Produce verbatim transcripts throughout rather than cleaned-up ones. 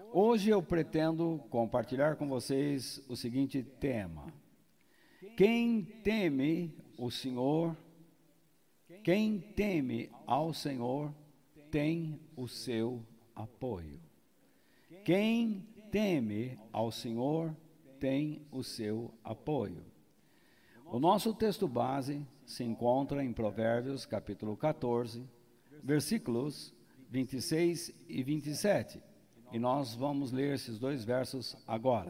Hoje eu pretendo compartilhar com vocês o seguinte tema: quem teme o Senhor, quem teme ao Senhor, tem o seu apoio. Quem teme ao Senhor, tem o seu apoio. O nosso texto base se encontra em Provérbios, capítulo quatorze, versículos vinte e seis e vinte e sete. E nós vamos ler esses dois versos agora.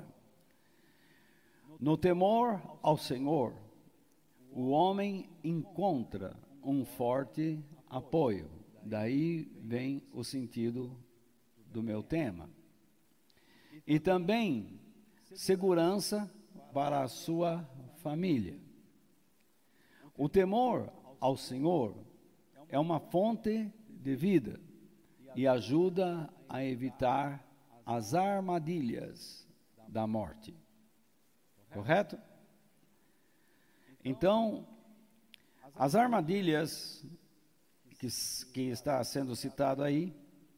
No temor ao Senhor, o homem encontra um forte apoio. Daí vem o sentido do meu tema. E também segurança para a sua família. O temor ao Senhor é uma fonte de vida e ajuda a evitar as armadilhas da morte. Correto? Então, as armadilhas que, que está sendo citado aí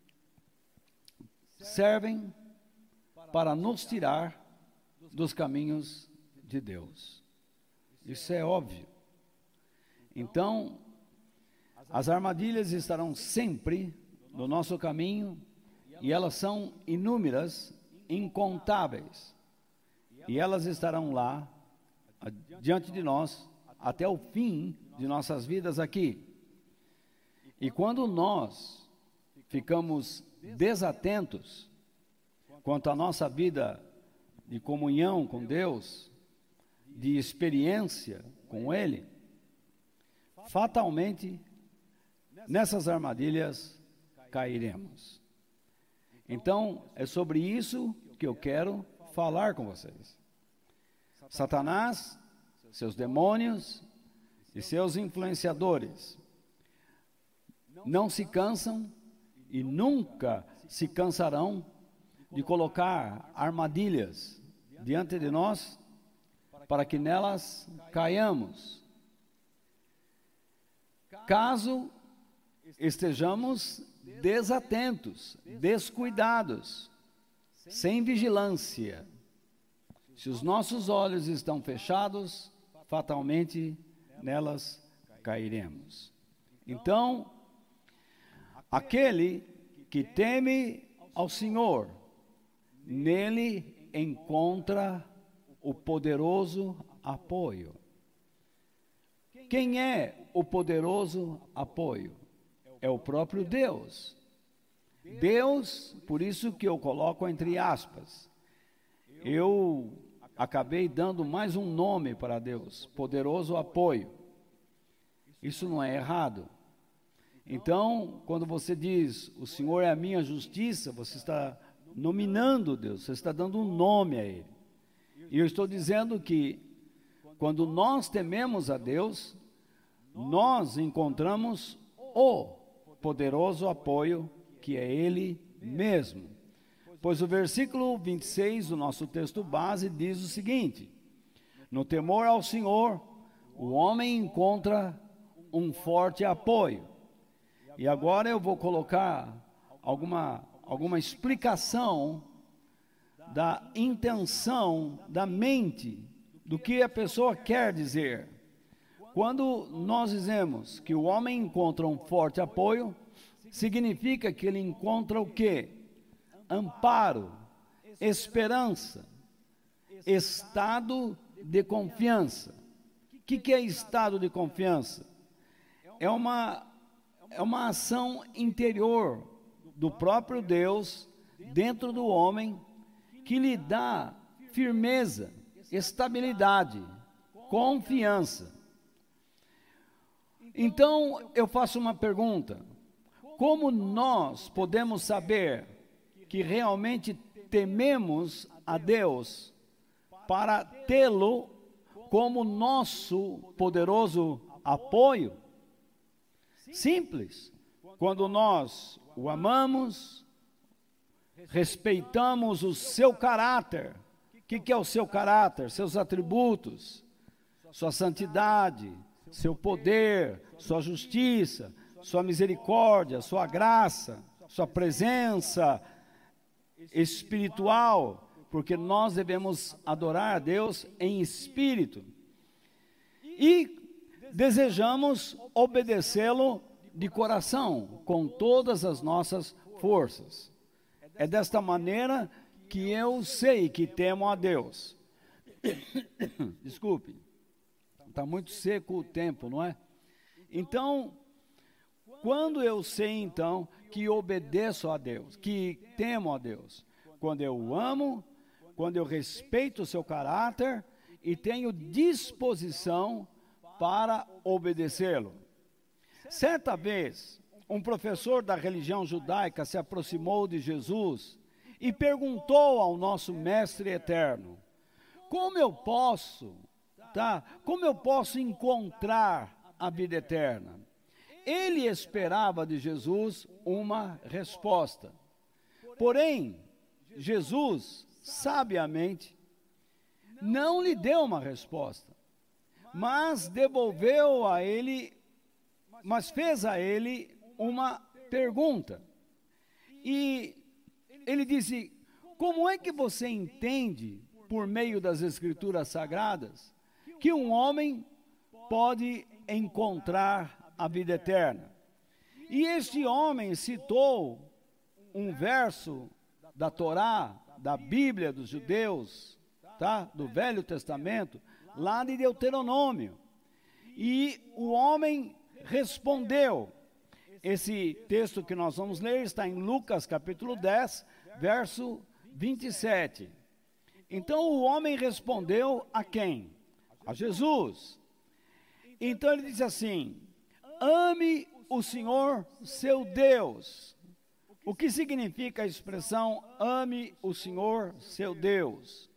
servem para nos tirar dos caminhos de Deus. Isso é óbvio. Então, as armadilhas estarão sempre no nosso caminho e elas são inúmeras, incontáveis. E elas estarão lá, diante de nós, até o fim de nossas vidas aqui. E quando nós ficamos desatentos quanto à nossa vida de comunhão com Deus, de experiência com Ele, fatalmente, nessas armadilhas cairemos. Então, é sobre isso que eu quero falar com vocês. Satanás, seus demônios e seus influenciadores não se cansam e nunca se cansarão de colocar armadilhas diante de nós para que nelas caiamos. Caso estejamos desatentos, descuidados, sem vigilância, se os nossos olhos estão fechados, fatalmente nelas cairemos. Então, aquele que teme ao Senhor, nele encontra o poderoso apoio. Quem é o poderoso apoio? É o próprio Deus. Deus, por isso que eu coloco entre aspas. Eu acabei dando mais um nome para Deus, poderoso apoio. Isso não é errado. Então, quando você diz, o Senhor é a minha justiça, você está nominando Deus, você está dando um nome a Ele. E eu estou dizendo que, quando nós tememos a Deus, nós encontramos o poderoso apoio, que é Ele mesmo. Pois o versículo vinte e seis do nosso texto base diz o seguinte: no temor ao Senhor, o homem encontra um forte apoio. E agora eu vou colocar alguma, alguma explicação da intenção, da mente, do que a pessoa quer dizer. Quando nós dizemos que o homem encontra um forte apoio, significa que ele encontra o quê? Amparo, esperança, estado de confiança. O que, que é estado de confiança? É uma, é uma ação interior do próprio Deus dentro do homem que lhe dá firmeza, estabilidade, confiança. Então, eu faço uma pergunta: como nós podemos saber que realmente tememos a Deus para tê-lo como nosso poderoso apoio? Simples. Quando nós o amamos, respeitamos o seu caráter. O que, que é o seu caráter? Seus atributos, sua santidade, seu poder, sua justiça, sua misericórdia, sua graça, sua presença, espiritual, porque nós devemos adorar a Deus em espírito. E desejamos obedecê-lo de coração, com todas as nossas forças. É desta maneira que eu sei que temo a Deus. Desculpe, está muito seco o tempo, não é? Então, quando eu sei então que obedeço a Deus, que temo a Deus, quando eu o amo, quando eu respeito o seu caráter e tenho disposição para obedecê-lo. Certa vez, um professor da religião judaica se aproximou de Jesus e perguntou ao nosso Mestre eterno: como eu posso, tá? Como eu posso encontrar a vida eterna? Ele esperava de Jesus uma resposta. Porém, Jesus, sabiamente, não lhe deu uma resposta, mas devolveu a ele, mas fez a ele uma pergunta. E ele disse: como é que você entende, por meio das Escrituras Sagradas, que um homem pode encontrar a vida eterna? E este homem citou um verso da Torá, da Bíblia dos judeus, tá? Do Velho Testamento, lá de Deuteronômio. E o homem respondeu. Esse texto que nós vamos ler está em Lucas capítulo dez, verso vinte e sete. Então o homem respondeu a quem? A Jesus. Então ele disse assim: ame o Senhor seu Deus. O que significa a expressão ame o Senhor seu Deus?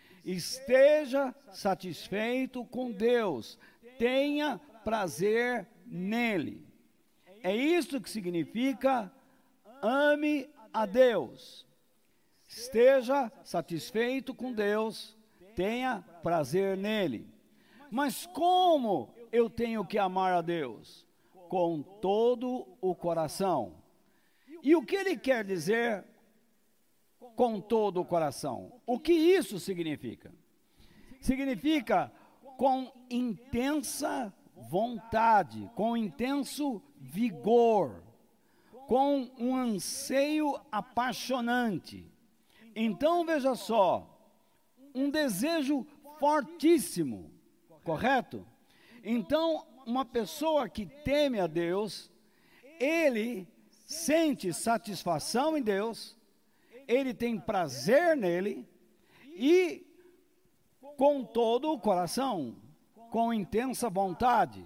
Esteja satisfeito com Deus, tenha prazer nele. É isto que significa ame a Deus. Esteja satisfeito com Deus, tenha prazer nele. Mas como eu tenho que amar a Deus? Com todo o coração. E o que ele quer dizer com todo o coração? O que isso significa? Significa com intensa vontade, com intenso vigor, com um anseio apaixonante. Então, veja só, um desejo fortíssimo, correto? Então, uma pessoa que teme a Deus, ele sente satisfação em Deus, ele tem prazer nele e com todo o coração, com intensa vontade.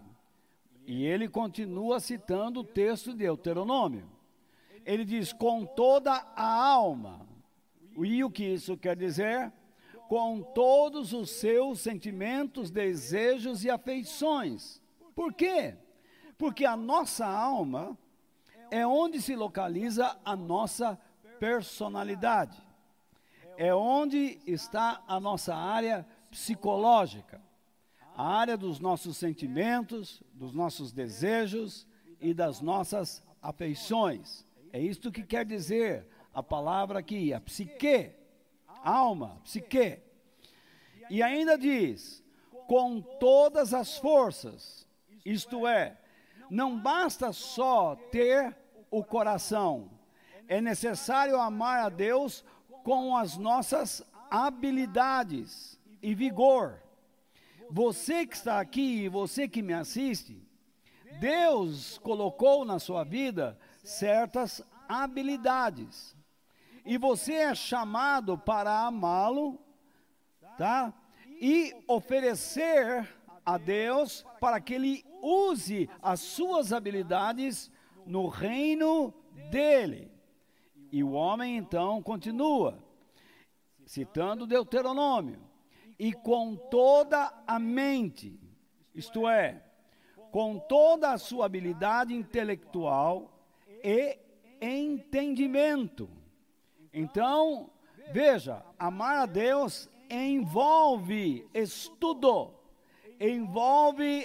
E ele continua citando o texto de Deuteronômio. Ele diz: com toda a alma. E o que isso quer dizer? Com todos os seus sentimentos, desejos e afeições. Por quê? Porque a nossa alma é onde se localiza a nossa personalidade. É onde está a nossa área psicológica. A área dos nossos sentimentos, dos nossos desejos e das nossas afeições. É isto que quer dizer a palavra aqui, a psique, alma, psique. E ainda diz, com todas as forças, isto é, não basta só ter o coração, é necessário amar a Deus com as nossas habilidades e vigor. Você que está aqui e você que me assiste, Deus colocou na sua vida certas habilidades. E você é chamado para amá-lo, tá? E oferecer a Deus para que Ele use as suas habilidades no reino dele. E o homem então continua, citando Deuteronômio, e com toda a mente, isto é, com toda a sua habilidade intelectual e entendimento. Então, veja, amar a Deus envolve estudo, envolve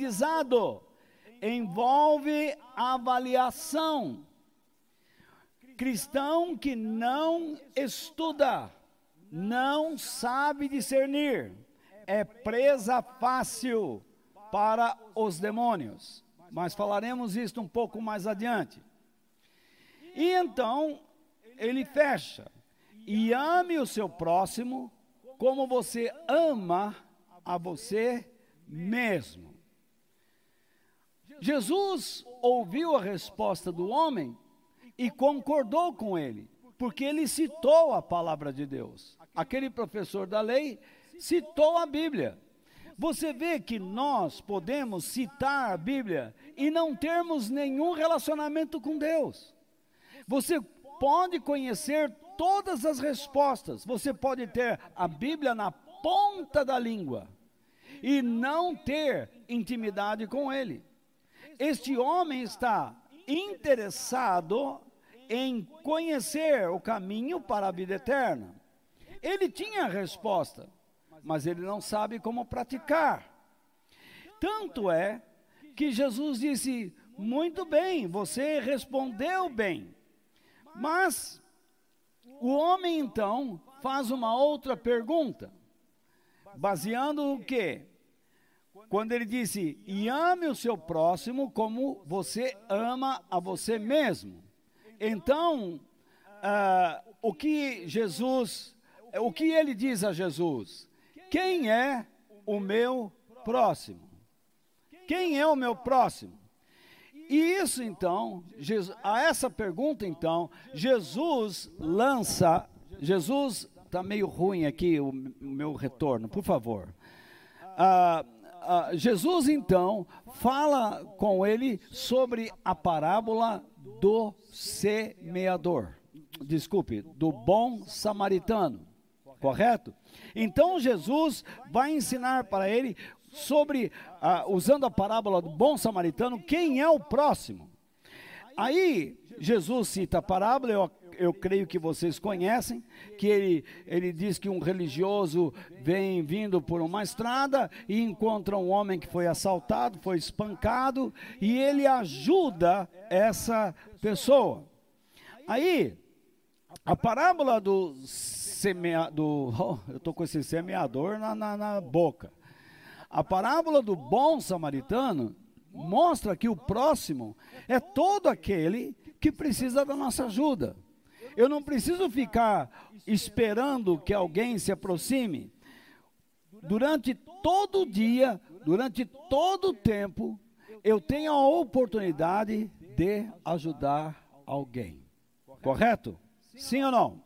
aprendizado, envolve avaliação. Cristão que não estuda, não sabe discernir, é presa fácil para os demônios. Mas falaremos isto um pouco mais adiante. E então, ele fecha. E ame o seu próximo como você ama a você mesmo. Jesus ouviu a resposta do homem e concordou com ele, porque ele citou a palavra de Deus. Aquele professor da lei citou a Bíblia. Você vê que nós podemos citar a Bíblia e não termos nenhum relacionamento com Deus. Você pode conhecer todas as respostas, você pode ter a Bíblia na ponta da língua e não ter intimidade com Ele. Este homem está interessado em conhecer o caminho para a vida eterna. Ele tinha a resposta, mas ele não sabe como praticar. Tanto é que Jesus disse: muito bem, você respondeu bem. Mas o homem então faz uma outra pergunta, baseando o quê? Quando ele disse: e ame o seu próximo como você ama a você mesmo. Então, ah, o que Jesus, o que ele diz a Jesus? Quem é o meu próximo? Quem é o meu próximo? E isso então, Jesus, a essa pergunta então, Jesus lança, Jesus, está meio ruim aqui o, o meu retorno, por favor. Ah, ah, Jesus então fala com ele sobre a parábola do semeador, desculpe, do bom samaritano, correto? Então Jesus vai ensinar para ele sobre, ah, usando a parábola do bom samaritano, quem é o próximo. Aí Jesus cita a parábola, eu, eu creio que vocês conhecem, que ele, ele diz que um religioso vem vindo por uma estrada e encontra um homem que foi assaltado, foi espancado, e ele ajuda essa pessoa. Aí, a parábola do semeador, oh, eu estou com esse semeador na, na, na boca. A parábola do bom samaritano mostra que o próximo é todo aquele que precisa da nossa ajuda. Eu não preciso ficar esperando que alguém se aproxime. Durante todo o dia, durante todo o tempo, eu tenho a oportunidade de ajudar alguém. Correto? Sim ou não?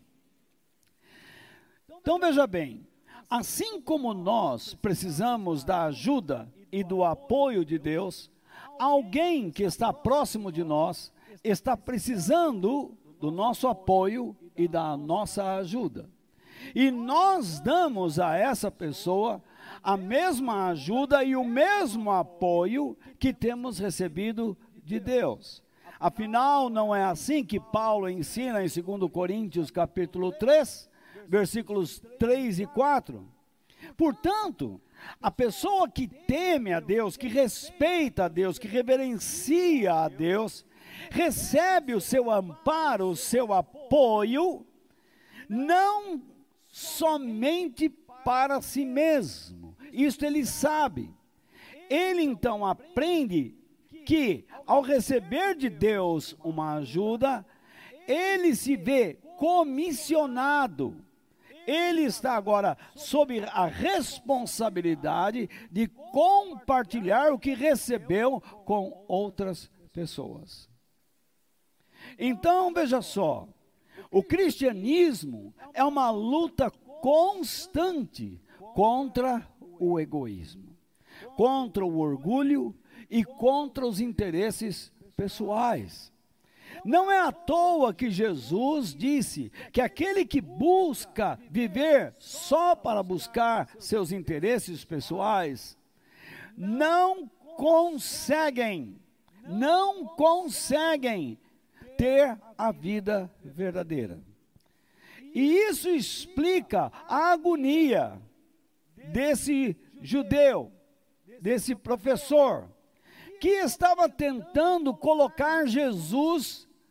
Então veja bem, assim como nós precisamos da ajuda e do apoio de Deus, alguém que está próximo de nós está precisando do nosso apoio e da nossa ajuda. E nós damos a essa pessoa a mesma ajuda e o mesmo apoio que temos recebido de Deus. Afinal, não é assim que Paulo ensina em dois Coríntios capítulo três, versículos três e quatro? Portanto, a pessoa que teme a Deus, que respeita a Deus, que reverencia a Deus, recebe o seu amparo, o seu apoio, não somente para si mesmo. Isto ele sabe. Ele então aprende que, ao receber de Deus uma ajuda, ele se vê comissionado. Ele está agora sob a responsabilidade de compartilhar o que recebeu com outras pessoas. Então, veja só, o cristianismo é uma luta constante contra o egoísmo, contra o orgulho e contra os interesses pessoais. Não é à toa que Jesus disse que aquele que busca viver só para buscar seus interesses pessoais, não conseguem, não conseguem ter a vida verdadeira. E isso explica a agonia desse judeu, desse professor, que estava tentando colocar Jesus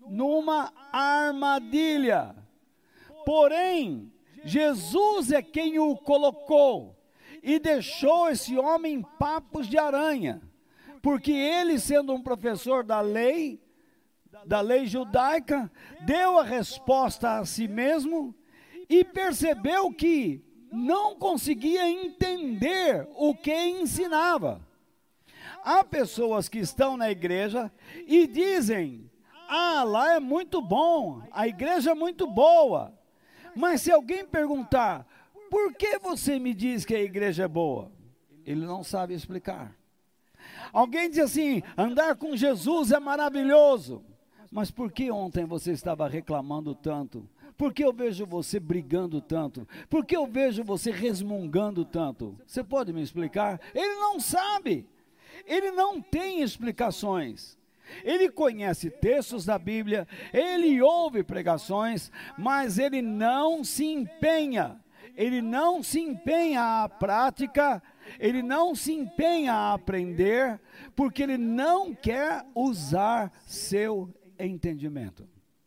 numa armadilha. Porém, Jesus é quem o colocou e deixou esse homem em papos de aranha, porque ele, sendo um professor da lei, da lei judaica, deu a resposta a si mesmo e percebeu que não conseguia entender o que ensinava. Há pessoas que estão na igreja e dizem: ah, lá é muito bom, a igreja é muito boa. Mas se alguém perguntar: por que você me diz que a igreja é boa? Ele não sabe explicar. Alguém diz assim: andar com Jesus é maravilhoso. Mas por que ontem você estava reclamando tanto? Por que eu vejo você brigando tanto? Por que eu vejo você resmungando tanto? Você pode me explicar? Ele não sabe. Ele não tem explicações. Ele conhece textos da Bíblia, ele ouve pregações, mas ele não se empenha. Ele não se empenha à prática, ele não se empenha a aprender, porque ele não quer usar seu entendimento.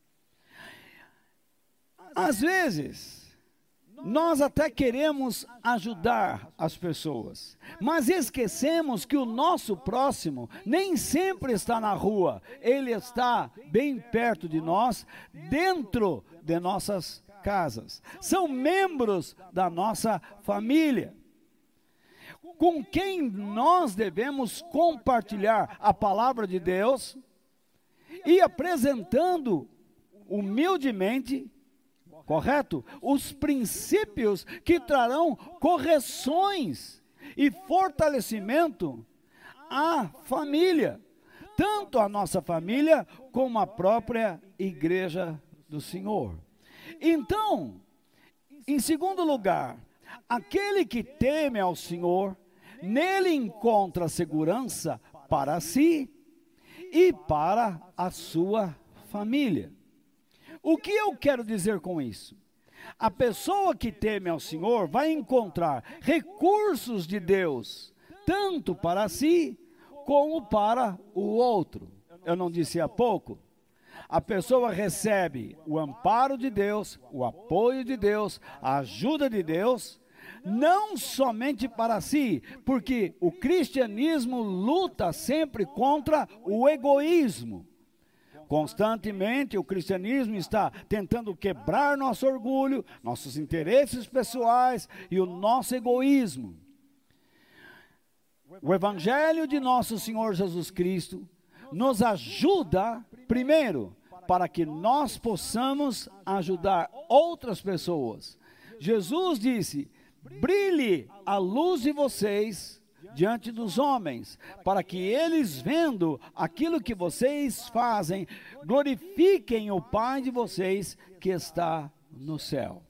Às vezes, nós até queremos ajudar as pessoas, mas esquecemos que o nosso próximo nem sempre está na rua, ele está bem perto de nós, dentro de nossas casas. São membros da nossa família, com quem nós devemos compartilhar a palavra de Deus e apresentando humildemente, correto? Os princípios que trarão correções e fortalecimento à família, tanto a nossa família como a própria igreja do Senhor. Então, em segundo lugar, aquele que teme ao Senhor, nele encontra segurança para si e para a sua família. O que eu quero dizer com isso? A pessoa que teme ao Senhor vai encontrar recursos de Deus, tanto para si, como para o outro. Eu não disse há pouco? A pessoa recebe o amparo de Deus, o apoio de Deus, a ajuda de Deus, não somente para si, porque o cristianismo luta sempre contra o egoísmo. Constantemente o cristianismo está tentando quebrar nosso orgulho, nossos interesses pessoais e o nosso egoísmo. O evangelho de nosso Senhor Jesus Cristo nos ajuda, primeiro, para que nós possamos ajudar outras pessoas. Jesus disse: brilhe a luz de vocês diante dos homens, para que eles, vendo aquilo que vocês fazem, glorifiquem o Pai de vocês que está no céu.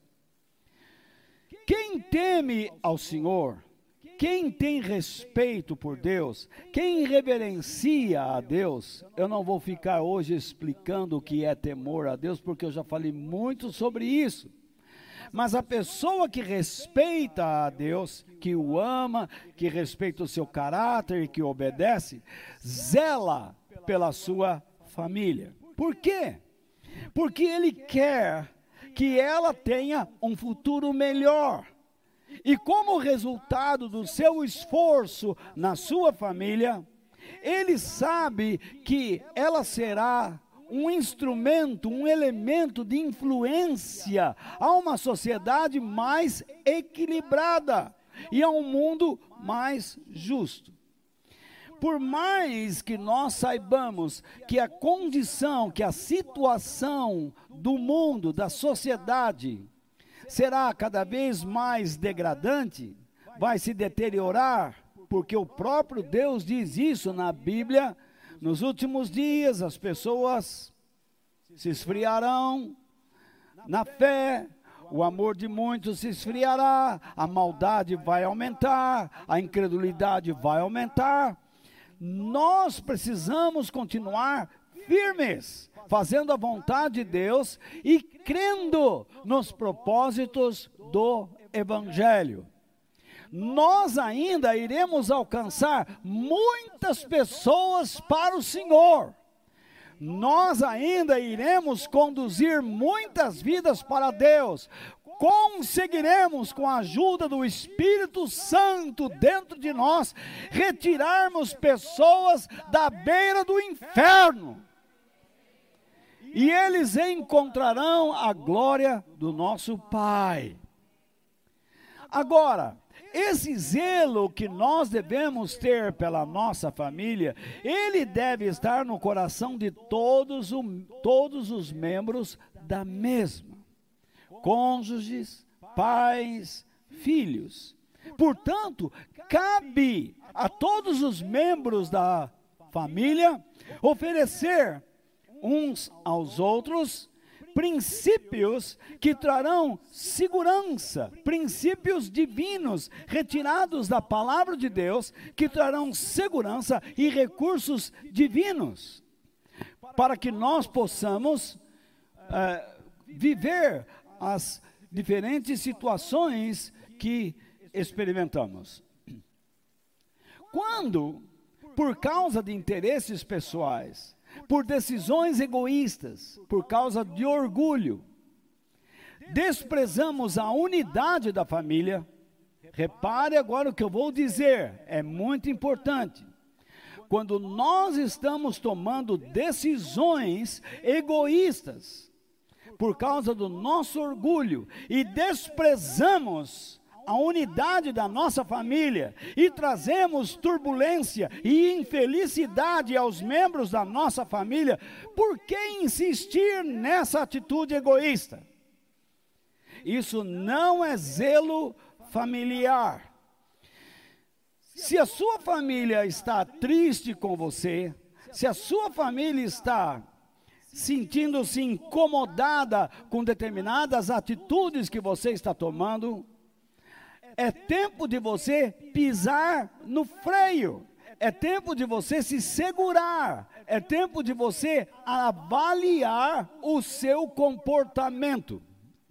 Quem teme ao Senhor, quem tem respeito por Deus, quem reverencia a Deus, eu não vou ficar hoje explicando o que é temor a Deus, porque eu já falei muito sobre isso. Mas a pessoa que respeita a Deus, que o ama, que respeita o seu caráter e que obedece, zela pela sua família. Por quê? Porque ele quer que ela tenha um futuro melhor. E como resultado do seu esforço na sua família, ele sabe que ela será um instrumento, um elemento de influência a uma sociedade mais equilibrada e a um mundo mais justo. Por mais que nós saibamos que a condição, que a situação do mundo, da sociedade, será cada vez mais degradante, vai se deteriorar, porque o próprio Deus diz isso na Bíblia. Nos últimos dias as pessoas se esfriarão na fé, o amor de muitos se esfriará, a maldade vai aumentar, a incredulidade vai aumentar. Nós precisamos continuar firmes, fazendo a vontade de Deus e crendo nos propósitos do Evangelho. Nós ainda iremos alcançar muitas pessoas para o Senhor. nós ainda iremos conduzir muitas vidas para Deus. Conseguiremos, com a ajuda do Espírito Santo dentro de nós, retirarmos pessoas da beira do inferno. E eles encontrarão a glória do nosso Pai. Agora, esse zelo que nós devemos ter pela nossa família, ele deve estar no coração de todos, o, todos os membros da mesma. Cônjuges, pais, filhos. Portanto, cabe a todos os membros da família oferecer uns aos outros princípios que trarão segurança, princípios divinos retirados da palavra de Deus, que trarão segurança e recursos divinos, para que nós possamos uh, viver as diferentes situações que experimentamos. Quando, por causa de interesses pessoais, por decisões egoístas, por causa de orgulho, desprezamos a unidade da família, repare agora o que eu vou dizer, é muito importante. Quando nós estamos tomando decisões egoístas, por causa do nosso orgulho, e desprezamos a unidade da nossa família, e trazemos turbulência e infelicidade aos membros da nossa família, por que insistir nessa atitude egoísta? Isso não é zelo familiar. Se a sua família está triste com você, se a sua família está sentindo-se incomodada com determinadas atitudes que você está tomando, é tempo de você pisar no freio, é tempo de você se segurar, é tempo de você avaliar o seu comportamento.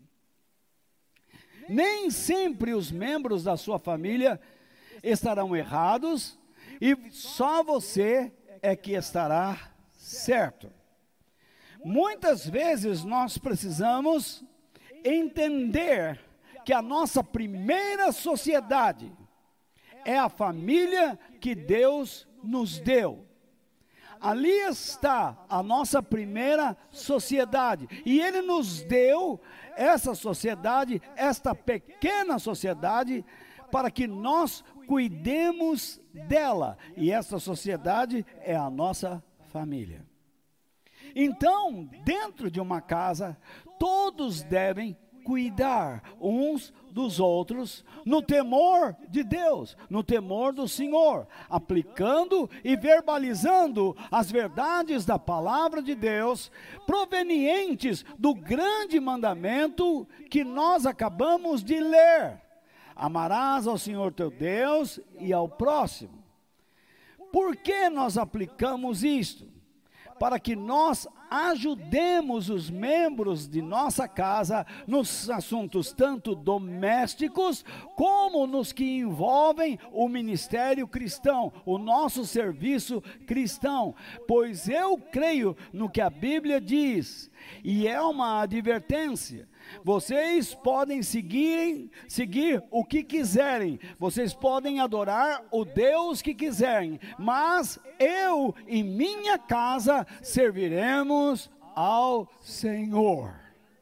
Nem sempre os membros da sua família estarão errados, e só você é que estará certo. Muitas vezes nós precisamos entender que a nossa primeira sociedade é a família que Deus nos deu. Ali está a nossa primeira sociedade, e Ele nos deu essa sociedade, esta pequena sociedade, para que nós cuidemos dela, e essa sociedade é a nossa família. Então, dentro de uma casa, todos devem cuidar uns dos outros no temor de Deus, no temor do Senhor, aplicando e verbalizando as verdades da palavra de Deus, provenientes do grande mandamento que nós acabamos de ler: amarás ao Senhor teu Deus e ao próximo. Por que nós aplicamos isto? Para que nós ajudemos os membros de nossa casa nos assuntos tanto domésticos como nos que envolvem o ministério cristão, o nosso serviço cristão. Pois eu creio no que a Bíblia diz, e é uma advertência. Vocês podem seguir, seguir o que quiserem, vocês podem adorar o Deus que quiserem, mas eu e minha casa serviremos ao Senhor.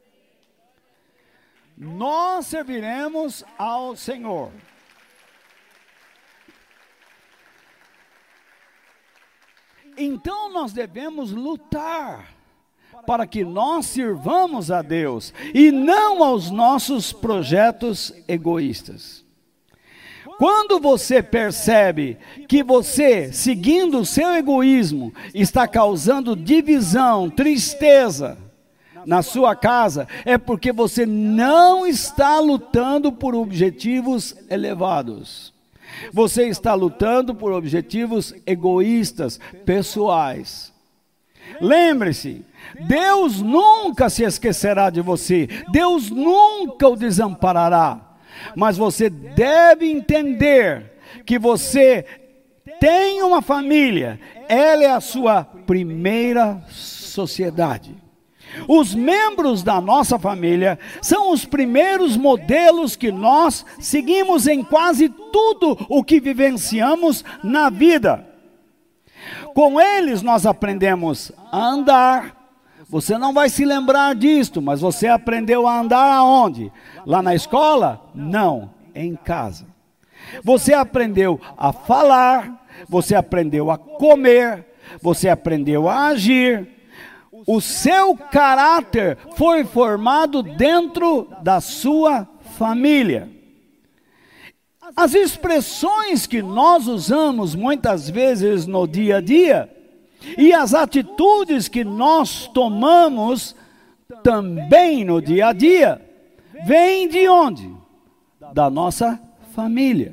Nós serviremos ao Senhor. Então nós devemos lutar para que nós sirvamos a Deus e não aos nossos projetos egoístas. Quando você percebe que você, seguindo o seu egoísmo, está causando divisão, tristeza na sua casa, é porque você não está lutando por objetivos elevados. Você está lutando por objetivos egoístas, pessoais. Lembre-se, Deus nunca se esquecerá de você, Deus nunca o desamparará, mas você deve entender que você tem uma família, ela é a sua primeira sociedade. Os membros da nossa família são os primeiros modelos que nós seguimos em quase tudo o que vivenciamos na vida. Com eles nós aprendemos a andar. Você não vai se lembrar disto, mas você aprendeu a andar aonde? Lá na escola? Não, em casa. Você aprendeu a falar, você aprendeu a comer, você aprendeu a agir. O seu caráter foi formado dentro da sua família. As expressões que nós usamos muitas vezes no dia a dia e as atitudes que nós tomamos também no dia a dia, vêm de onde? Da nossa família.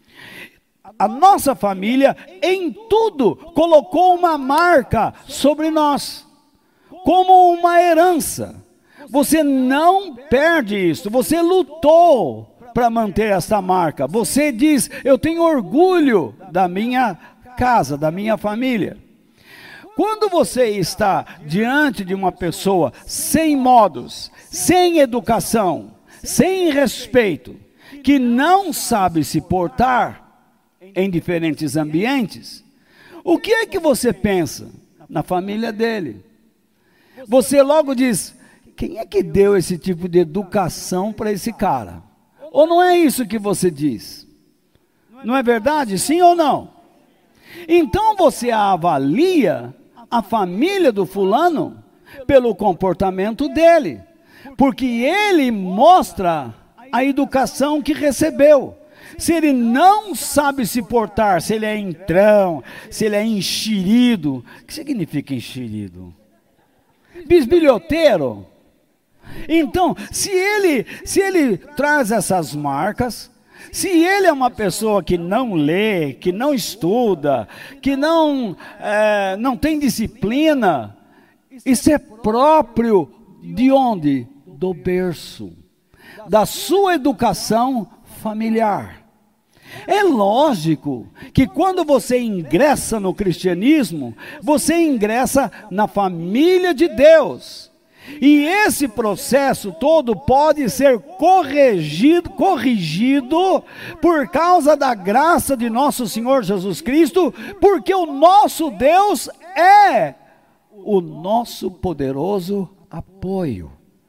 A nossa família, em tudo, colocou uma marca sobre nós, como uma herança. Você não perde isso, você lutou para manter essa marca. Você diz, eu tenho orgulho da minha casa, da minha família. Quando você está diante de uma pessoa sem modos, sem educação, sem respeito, que não sabe se portar em diferentes ambientes, o que é que você pensa na família dele? Você logo diz, quem é que deu esse tipo de educação para esse cara? Ou não é isso que você diz? Não é verdade? Sim ou não? Então você avalia a família do fulano pelo comportamento dele, porque ele mostra a educação que recebeu. Se ele não sabe se portar, se ele é entrão, se ele é enxerido, o que significa enxerido? Bisbilhoteiro. Então, se ele, se ele traz essas marcas, se ele é uma pessoa que não lê, que não estuda, que não, é, não tem disciplina, isso é próprio de onde? Do berço, da sua educação familiar. É lógico que quando você ingressa no cristianismo, você ingressa na família de Deus. E esse processo todo pode ser corrigido, corrigido por causa da graça de nosso Senhor Jesus Cristo, porque o nosso Deus é o nosso poderoso apoio.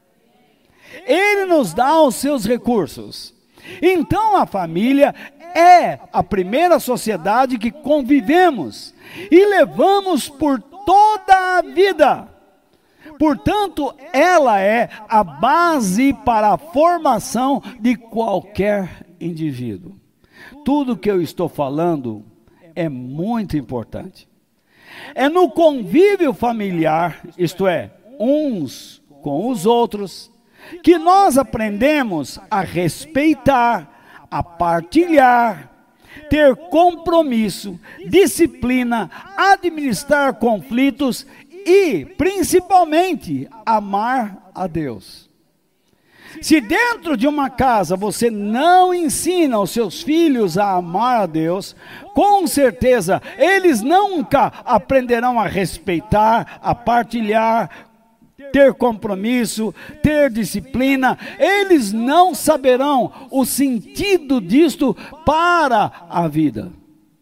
Ele nos dá os seus recursos. Então a família é a primeira sociedade que convivemos e levamos por toda a vida. Portanto, ela é a base para a formação de qualquer indivíduo. Tudo que eu estou falando é muito importante. É no convívio familiar, isto é, uns com os outros, que nós aprendemos a respeitar, a partilhar, ter compromisso, disciplina, administrar conflitos e, principalmente, amar a Deus. Se dentro de uma casa você não ensina os seus filhos a amar a Deus, com certeza eles nunca aprenderão a respeitar, a partilhar, ter compromisso, ter disciplina. Eles não saberão o sentido disto para a vida.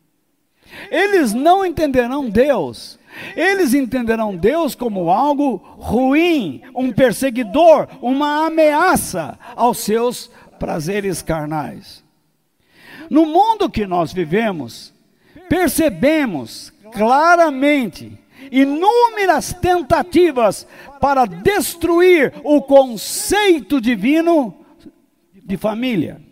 Eles não entenderão Deus. Eles entenderão Deus como algo ruim, um perseguidor, uma ameaça aos seus prazeres carnais. No mundo que nós vivemos, percebemos claramente inúmeras tentativas para destruir o conceito divino de família.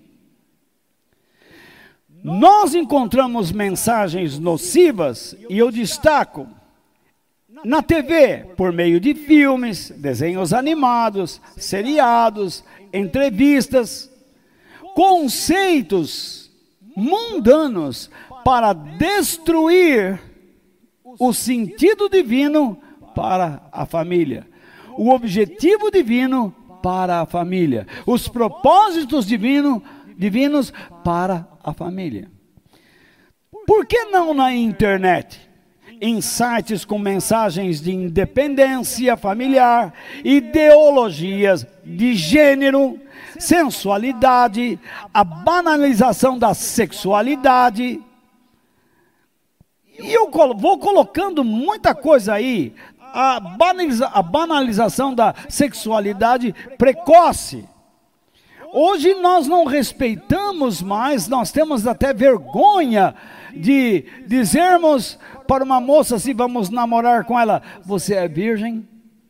Nós encontramos mensagens nocivas, e eu destaco, na T V, por meio de filmes, desenhos animados, seriados, entrevistas, conceitos mundanos para destruir o sentido divino para a família, o objetivo divino para a família, os propósitos divino, divinos para a família. Por que não na internet? em sites com mensagens de independência familiar, ideologias de gênero, sensualidade, a banalização da sexualidade. E eu vou colocando muita coisa aí, a, banaliza, a banalização da sexualidade precoce. Hoje nós não respeitamos mais, nós temos até vergonha de dizermos para uma moça, se vamos namorar com ela, você é virgem?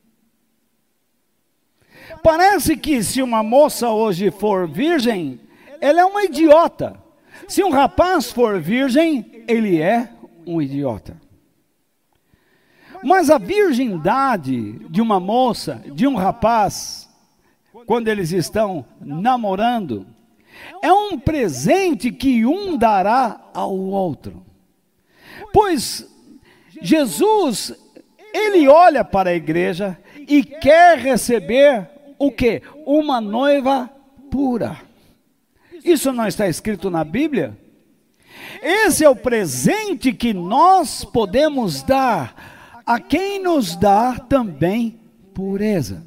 Parece que se uma moça hoje for virgem, ela é uma idiota. Se um rapaz for virgem, ele é um idiota. Mas a virgindade de uma moça, de um rapaz, quando eles estão namorando, é um presente que um dará ao outro. Pois Jesus, ele olha para a igreja e quer receber o quê? Uma noiva pura. Isso não está escrito na Bíblia? Esse é o presente que nós podemos dar a quem nos dá também pureza.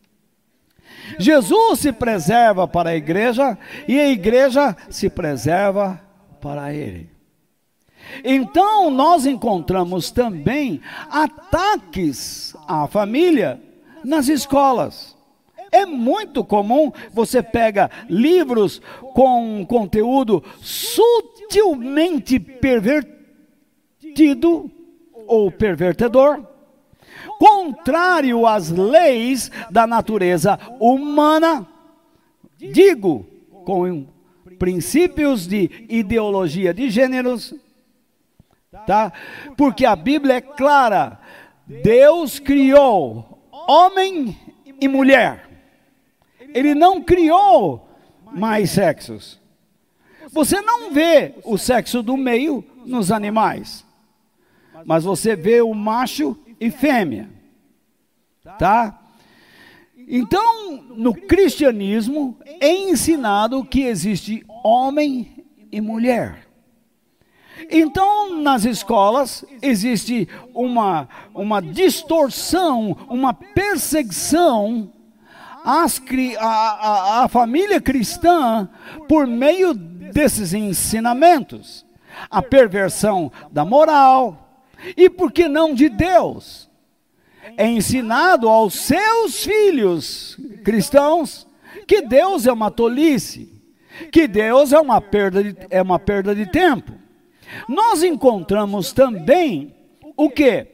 Jesus se preserva para a igreja e a igreja se preserva para ele. Então nós encontramos também ataques à família nas escolas. É muito comum, você pega livros com conteúdo sutilmente pervertido ou pervertedor, contrário às leis da natureza humana, digo, com princípios de ideologia de gêneros, tá? Porque a Bíblia é clara, Deus criou homem e mulher. Ele não criou mais sexos. Você não vê o sexo do meio nos animais, mas você vê o macho e fêmea, tá? Então, no cristianismo é ensinado que existe homem e mulher. Então, nas escolas existe uma, uma distorção, uma perseguição às, à, à, à família cristã por meio desses ensinamentos. A perversão da moral e, por que não, de Deus. É ensinado aos seus filhos cristãos que Deus é uma tolice, que Deus é uma perda de, é uma perda de tempo. Nós encontramos também o quê?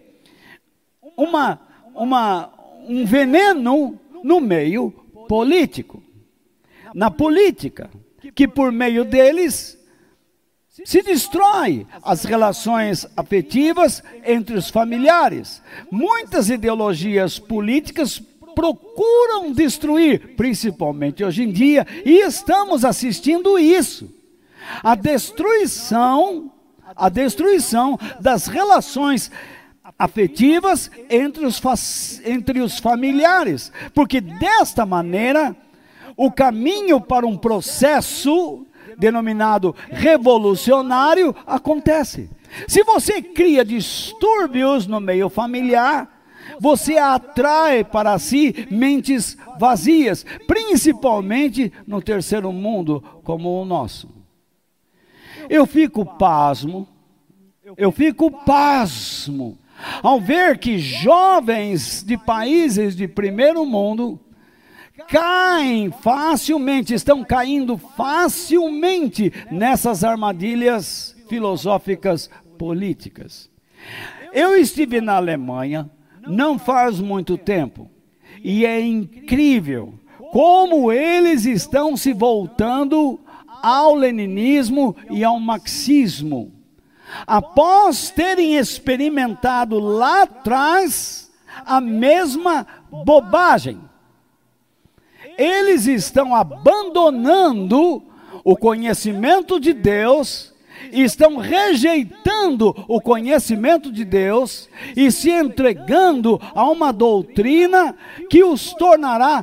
Uma, uma, um veneno no meio político. Na política, que por meio deles se destrói as relações afetivas entre os familiares. Muitas ideologias políticas procuram destruir, principalmente hoje em dia, e estamos assistindo isso. A destruição, a destruição das relações afetivas entre os, entre os familiares, porque desta maneira o caminho para um processo denominado revolucionário acontece. Se você cria distúrbios no meio familiar, você atrai para si mentes vazias, principalmente no terceiro mundo como o nosso. Eu fico pasmo, eu fico pasmo ao ver que jovens de países de primeiro mundo caem facilmente, estão caindo facilmente nessas armadilhas filosóficas políticas. Eu estive na Alemanha não faz muito tempo e é incrível como eles estão se voltando ao leninismo e ao marxismo, após terem experimentado lá atrás a mesma bobagem. Eles estão abandonando o conhecimento de Deus, estão rejeitando o conhecimento de Deus e se entregando a uma doutrina que os tornará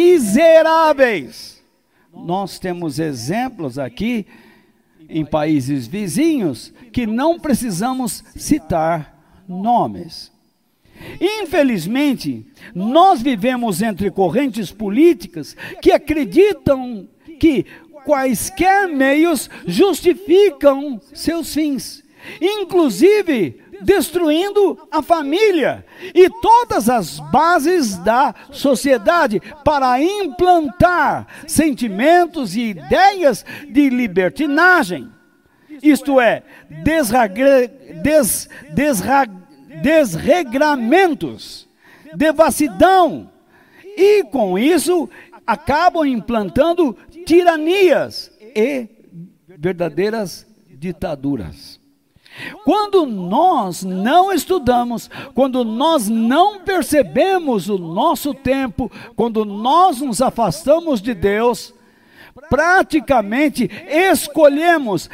miseráveis. Nós temos exemplos aqui em países vizinhos que não precisamos citar nomes. Infelizmente, nós vivemos entre correntes políticas que acreditam que quaisquer meios justificam seus fins, inclusive destruindo a família e todas as bases da sociedade para implantar sentimentos e ideias de libertinagem, isto é, desregra, des, desra, desregramentos, devassidão, e com isso acabam implantando tiranias e verdadeiras ditaduras. Quando nós não estudamos, quando nós não percebemos o nosso tempo, quando nós nos afastamos de Deus, praticamente escolhemos,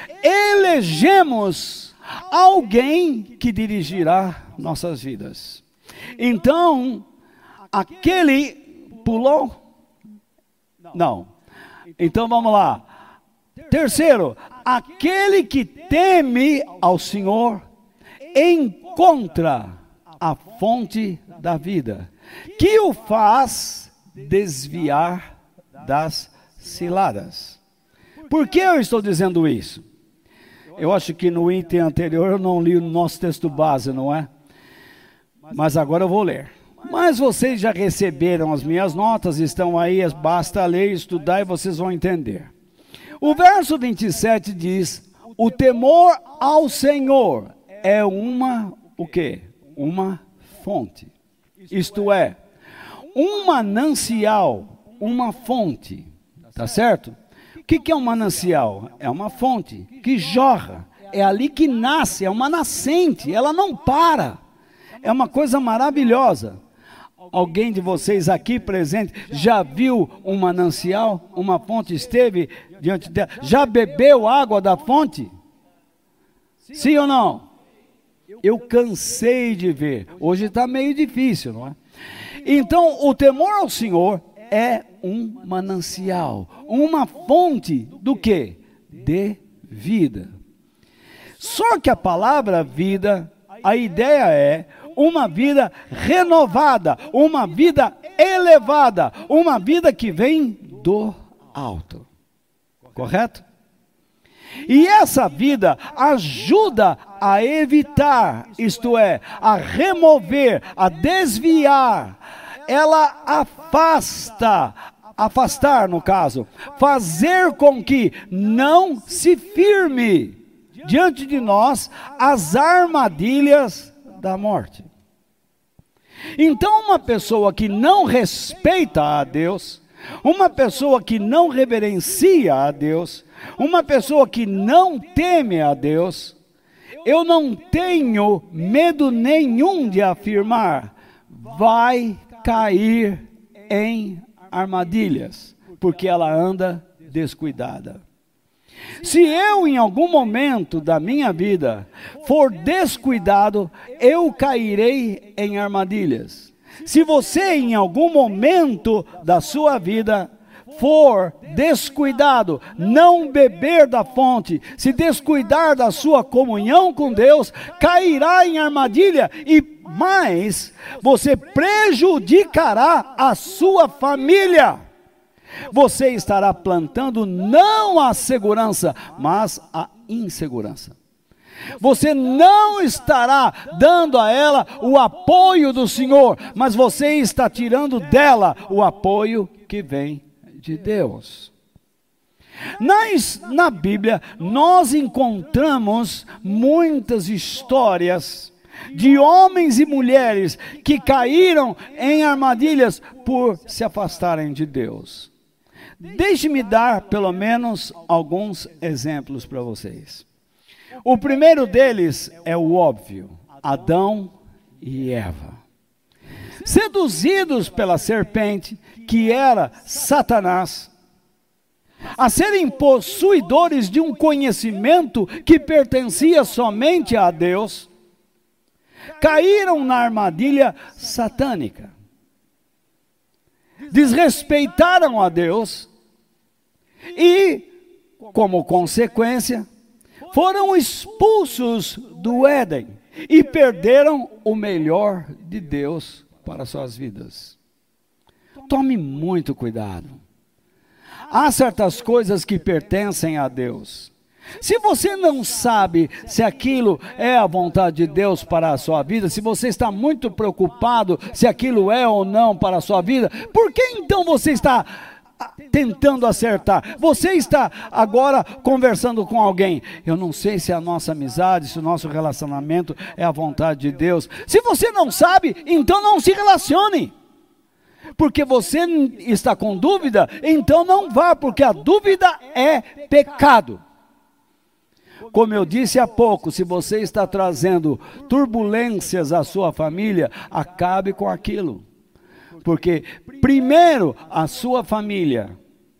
elegemos alguém que dirigirá nossas vidas. Então, aquele pulou? Não. Então vamos lá. Terceiro, aquele que teme ao Senhor encontra a fonte da vida, que o faz desviar das ciladas. Por que eu estou dizendo isso? Eu acho que no item anterior eu não li o nosso texto base, não é? Mas agora eu vou ler. Mas vocês já receberam as minhas notas, estão aí, basta ler, estudar e vocês vão entender. O verso vinte e sete diz: o temor ao Senhor é uma, o quê? Uma fonte. Isto é, um manancial, uma fonte. Tá certo? O que, que é um manancial? É uma fonte que jorra. É ali que nasce, é uma nascente, ela não para. É uma coisa maravilhosa. Alguém de vocês aqui presente já viu um manancial? Uma fonte esteve diante dela? Já bebeu água da fonte? Sim ou não? Eu cansei de ver. Hoje está meio difícil, não é? Então, o temor ao Senhor é um manancial, uma fonte do quê? De vida. Só que a palavra vida, a ideia é uma vida renovada, uma vida elevada, uma vida que vem do alto. Correto? E essa vida ajuda a evitar, isto é, a remover, a desviar, ela afasta, afastar no caso, fazer com que não se firme diante de nós as armadilhas da morte. Então, uma pessoa que não respeita a Deus, uma pessoa que não reverencia a Deus, uma pessoa que não teme a Deus, eu não tenho medo nenhum de afirmar, vai cair em armadilhas, porque ela anda descuidada. Se eu, em algum momento da minha vida, for descuidado, eu cairei em armadilhas. Se você, em algum momento da sua vida, for descuidado, não beber da fonte, se descuidar da sua comunhão com Deus, cairá em armadilha e mais, você prejudicará a sua família. Você estará plantando não a segurança, mas a insegurança. Você não estará dando a ela o apoio do Senhor, mas você está tirando dela o apoio que vem de Deus. Nas, na Bíblia, nós encontramos muitas histórias de homens e mulheres que caíram em armadilhas por se afastarem de Deus. Deixe-me dar pelo menos alguns exemplos para vocês. O primeiro deles é o óbvio: Adão e Eva. Seduzidos pela serpente, que era Satanás, a serem possuidores de um conhecimento que pertencia somente a Deus, caíram na armadilha satânica. Desrespeitaram a Deus e, como consequência, foram expulsos do Éden e perderam o melhor de Deus para suas vidas. Tome muito cuidado. Há certas coisas que pertencem a Deus. Se você não sabe se aquilo é a vontade de Deus para a sua vida, se você está muito preocupado se aquilo é ou não para a sua vida, por que então você está tentando acertar? Você está agora conversando com alguém. Eu não sei se a nossa amizade, se o nosso relacionamento é a vontade de Deus. Se você não sabe, então não se relacione. Porque você está com dúvida, então não vá, porque a dúvida é pecado. Como eu disse há pouco, se você está trazendo turbulências à sua família, acabe com aquilo. Porque primeiro a sua família,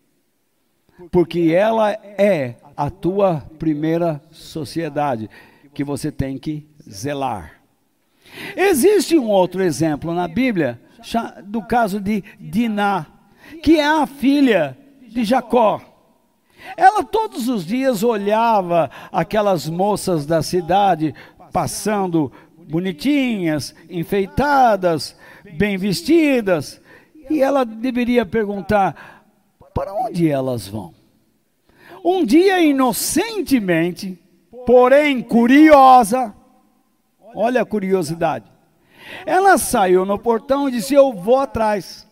porque ela é a tua primeira sociedade, que você tem que zelar. Existe um outro exemplo na Bíblia, do caso de Diná, que é a filha de Jacó. Ela todos os dias olhava aquelas moças da cidade passando bonitinhas, enfeitadas, bem vestidas, e ela deveria perguntar: para onde elas vão? Um dia, inocentemente, porém curiosa, olha a curiosidade, ela saiu no portão e disse: eu vou atrás.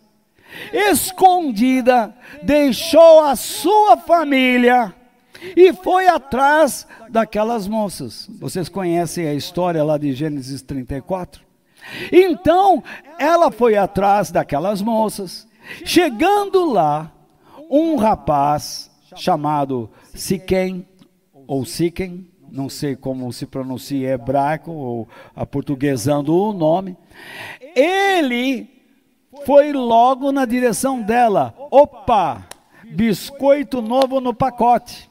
Escondida, deixou a sua família e foi atrás daquelas moças. Vocês conhecem a história lá de Gênesis trinta e quatro? Então, ela foi atrás daquelas moças. Chegando lá, um rapaz chamado Siquém, ou Siquém, não sei como se pronuncia em hebraico, ou aportuguesando o nome, ele foi logo na direção dela. Opa, biscoito novo no pacote.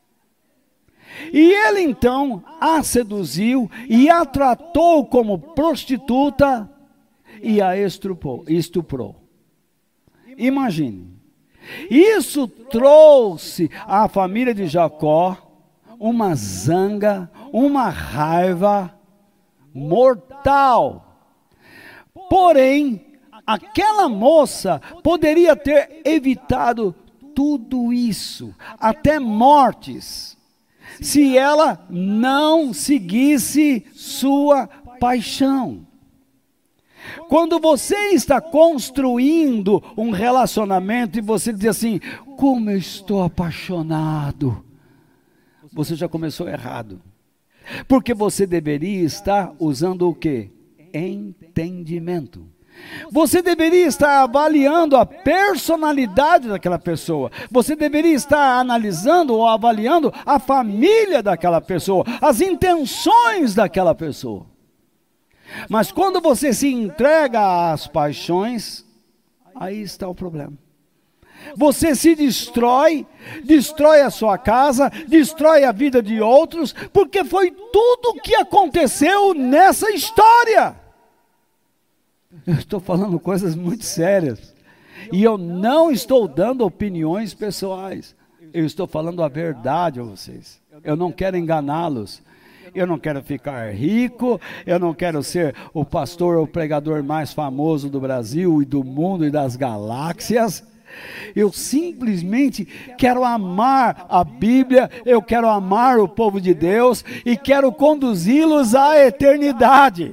E ele então a seduziu e a tratou como prostituta e a estuprou. estuprou. Imagine. Isso trouxe à família de Jacó uma zanga, uma raiva mortal. Porém, aquela moça poderia ter evitado tudo isso, até mortes, se ela não seguisse sua paixão. Quando você está construindo um relacionamento e você diz assim: como eu estou apaixonado, você já começou errado. Porque você deveria estar usando o quê? Entendimento. Você deveria estar avaliando a personalidade daquela pessoa. Você deveria estar analisando ou avaliando a família daquela pessoa, as intenções daquela pessoa. Mas quando você se entrega às paixões, aí está o problema. Você se destrói, destrói a sua casa, destrói a vida de outros, porque foi tudo o que aconteceu nessa história. Eu estou falando coisas muito sérias. E eu não estou dando opiniões pessoais. Eu estou falando a verdade a vocês. Eu não quero enganá-los. Eu não quero ficar rico. Eu não quero ser o pastor ou o pregador mais famoso do Brasil e do mundo e das galáxias. Eu simplesmente quero amar a Bíblia. Eu quero amar o povo de Deus. E quero conduzi-los à eternidade.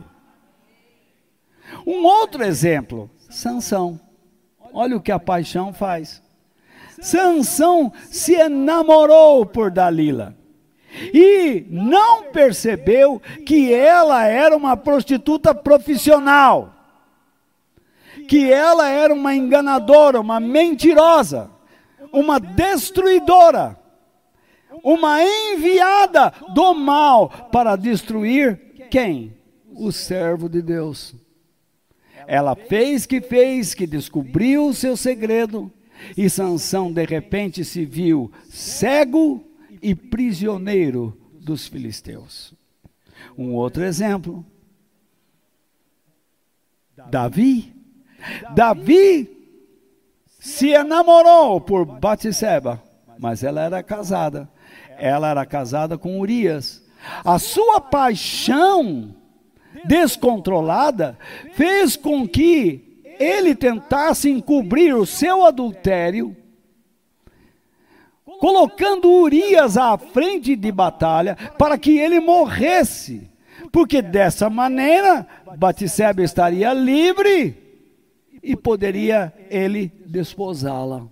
Um outro exemplo, Sansão. Olha o que a paixão faz. Sansão se enamorou por Dalila e não percebeu que ela era uma prostituta profissional, que ela era uma enganadora, uma mentirosa, uma destruidora, uma enviada do mal para destruir quem? O servo de Deus. Ela fez que fez, que descobriu o seu segredo, e Sansão de repente se viu cego e prisioneiro dos filisteus. Um outro exemplo, Davi. Davi se enamorou por Batseba, mas ela era casada. Ela era casada com Urias. A sua paixão descontrolada fez com que ele tentasse encobrir o seu adultério, colocando Urias à frente de batalha para que ele morresse, porque dessa maneira Batseba estaria livre e poderia ele desposá-la.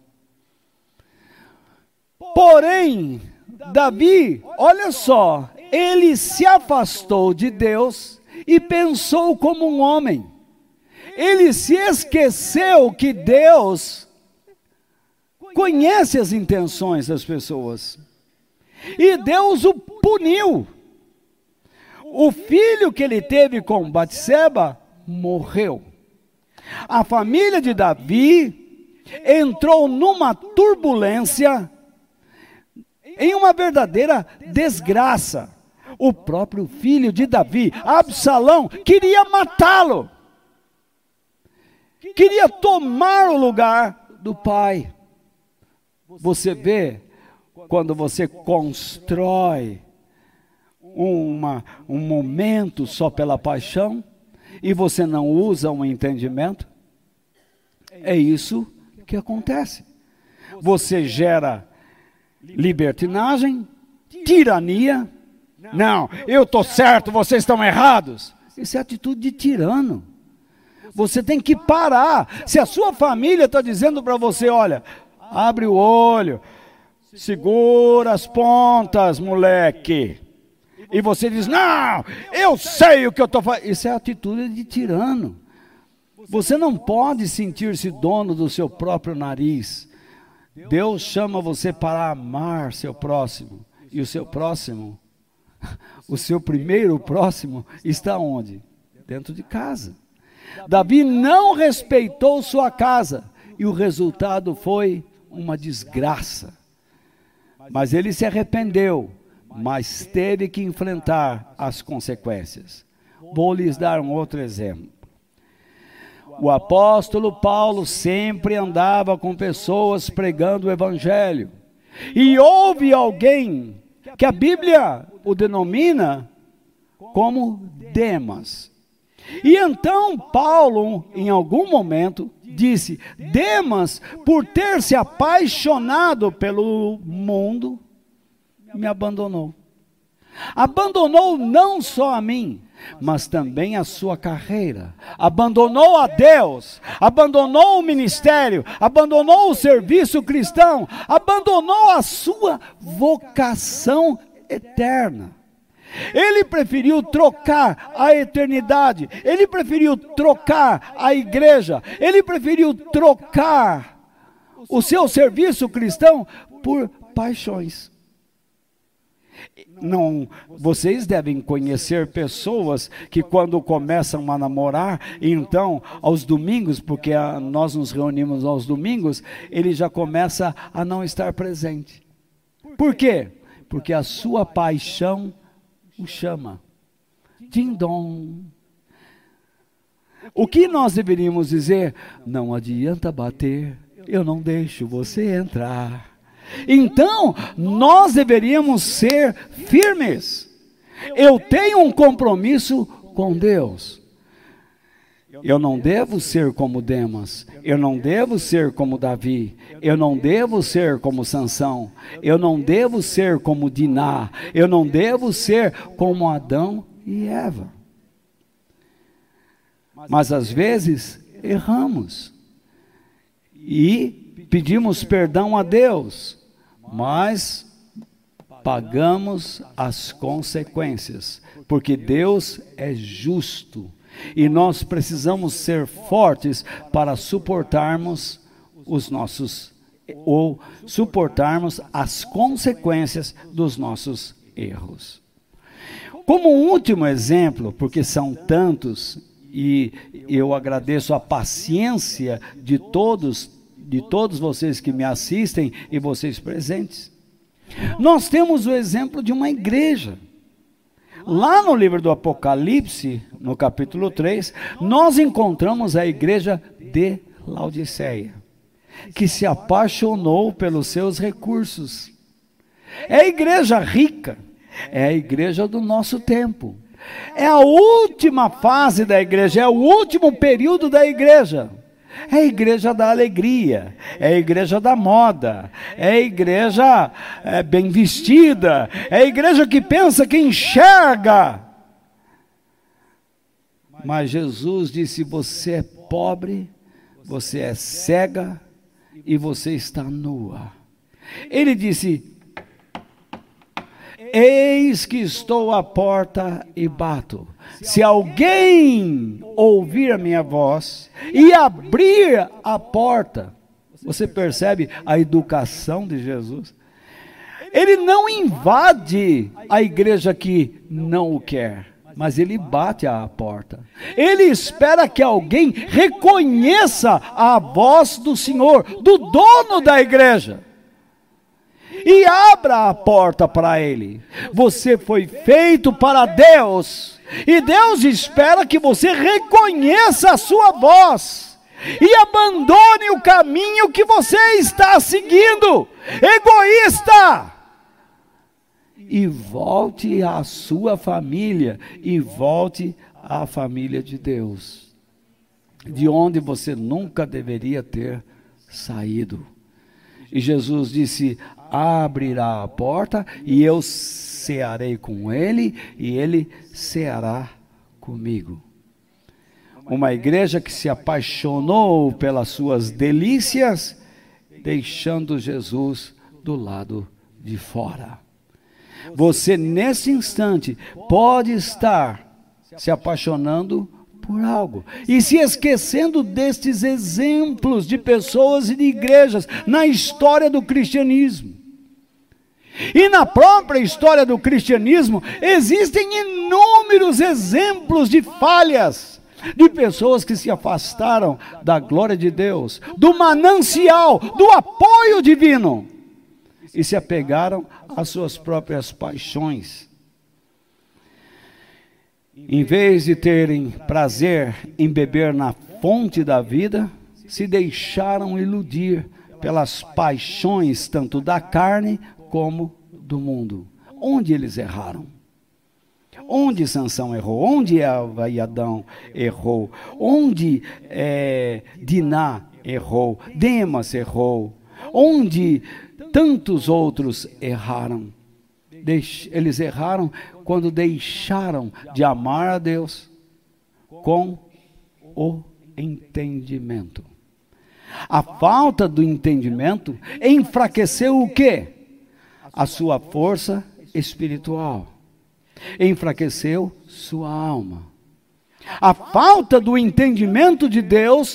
Porém, Davi, olha só, ele se afastou de Deus e pensou como um homem. Ele se esqueceu que Deus conhece as intenções das pessoas. E Deus o puniu. O filho que ele teve com Batseba morreu. A família de Davi entrou numa turbulência, em uma verdadeira desgraça. O próprio filho de Davi, Absalão, queria matá-lo. Queria tomar o lugar do pai. Você vê, quando você constrói uma, um momento só pela paixão, e você não usa um entendimento, é isso que acontece. Você gera libertinagem, tirania. Não, eu estou certo, vocês estão errados. Isso é atitude de tirano. Você tem que parar. Se a sua família está dizendo para você, olha, abre o olho, segura as pontas, moleque. E você diz, não, eu sei o que eu estou fazendo. Isso é atitude de tirano. Você não pode sentir-se dono do seu próprio nariz. Deus chama você para amar seu próximo. E o seu próximo, o seu primeiro próximo, está onde? Dentro de casa. Davi não respeitou sua casa. E o resultado foi uma desgraça. Mas ele se arrependeu, mas teve que enfrentar as consequências. Vou lhes dar um outro exemplo. O apóstolo Paulo sempre andava com pessoas pregando o evangelho. E houve alguém que a Bíblia o denomina como Demas. E então Paulo, em algum momento, disse, Demas, por ter se apaixonado pelo mundo, me abandonou. Abandonou não só a mim, mas também a sua carreira. Abandonou a Deus, abandonou o ministério, abandonou o serviço cristão, abandonou a sua vocação eterna. Ele preferiu trocar a eternidade, ele preferiu trocar a igreja, ele preferiu trocar o seu serviço cristão por paixões. Não, vocês devem conhecer pessoas que quando começam a namorar, então aos domingos, porque a, nós nos reunimos aos domingos, ele já começa a não estar presente. Por quê? Porque a sua paixão o chama. Ding-dong. O que nós deveríamos dizer? Não adianta bater, eu não deixo você entrar. Então, nós deveríamos ser firmes. Eu tenho um compromisso com Deus. Eu não devo ser como Demas. Eu não devo ser como Davi. Eu não devo ser como Sansão. Eu não devo ser como Diná. Eu não devo ser como Adão e Eva. Mas às vezes erramos. E pedimos perdão a Deus. Mas pagamos as consequências. Porque Deus é justo. E nós precisamos ser fortes para suportarmos os nossos, ou suportarmos as consequências dos nossos erros. Como um último exemplo, porque são tantos, e eu agradeço a paciência de todos, de todos vocês que me assistem e vocês presentes. Nós temos o exemplo de uma igreja. Lá no livro do Apocalipse, no capítulo três, nós encontramos a igreja de Laodiceia, que se apaixonou pelos seus recursos. É a igreja rica, é a igreja do nosso tempo. É a última fase da igreja, é o último período da igreja. É a igreja da alegria, é a igreja da moda, é a igreja é, bem vestida, é a igreja que pensa, que enxerga. Mas Jesus disse: você é pobre, você é cega e você está nua. Ele disse: eis que estou à porta e bato. Se alguém ouvir a minha voz e abrir a porta, você percebe a educação de Jesus? Ele não invade a igreja que não o quer, mas ele bate à porta. Ele espera que alguém reconheça a voz do Senhor, do dono da igreja, e abra a porta para ele. Você foi feito para Deus, e Deus espera que você reconheça a sua voz e abandone o caminho que você está seguindo, egoísta, e volte à sua família, e volte à família de Deus, de onde você nunca deveria ter saído. E Jesus disse: abrirá a porta e eu cearei com ele e ele ceará comigo. Uma igreja que se apaixonou pelas suas delícias, deixando Jesus do lado de fora. Você, nesse instante, pode estar se apaixonando por algo e se esquecendo destes exemplos de pessoas e de igrejas na história do cristianismo. E na própria história do cristianismo existem inúmeros exemplos de falhas, de pessoas que se afastaram da glória de Deus, do manancial, do apoio divino, e se apegaram às suas próprias paixões. Em vez de terem prazer em beber na fonte da vida, se deixaram iludir pelas paixões tanto da carne como do mundo. Onde eles erraram? Onde Sansão errou? Onde Eva e Adão errou? Onde é, Diná errou? Demas errou? Onde tantos outros erraram? Deix, eles erraram quando deixaram de amar a Deus com o entendimento. A falta do entendimento enfraqueceu o quê? A sua força espiritual. Enfraqueceu sua alma. A falta do entendimento de Deus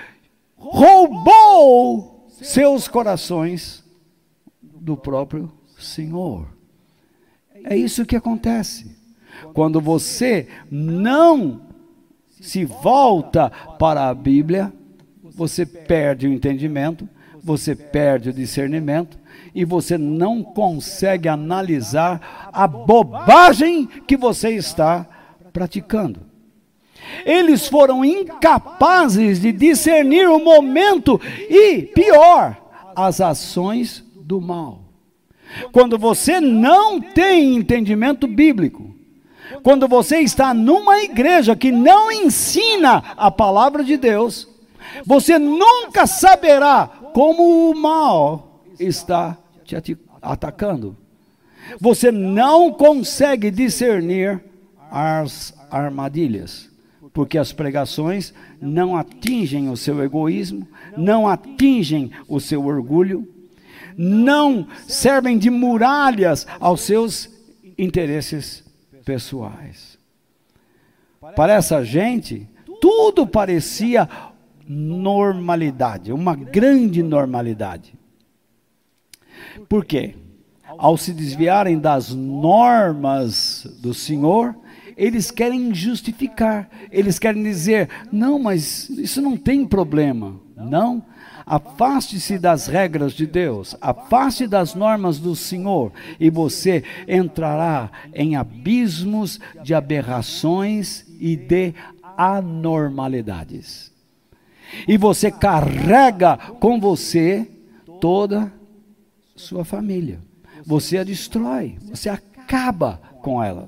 roubou seus corações do próprio Senhor. É isso que acontece. Quando você não se volta para a Bíblia, você perde o entendimento, você perde o discernimento, e você não consegue analisar a bobagem que você está praticando. Eles foram incapazes de discernir o momento e, pior, as ações do mal. Quando você não tem entendimento bíblico, quando você está numa igreja que não ensina a palavra de Deus, você nunca saberá como o mal está te atacando. Você não consegue discernir as armadilhas, porque as pregações não atingem o seu egoísmo, não atingem o seu orgulho, não servem de muralhas aos seus interesses pessoais. Para essa gente, tudo parecia normalidade, uma grande normalidade. Por quê? Ao se desviarem das normas do Senhor, eles querem justificar, eles querem dizer: não, mas isso não tem problema. Não, afaste-se das regras de Deus, afaste das normas do Senhor, e você entrará em abismos de aberrações e de anormalidades. E você carrega com você toda a sua família. Você a destrói, você acaba com elas.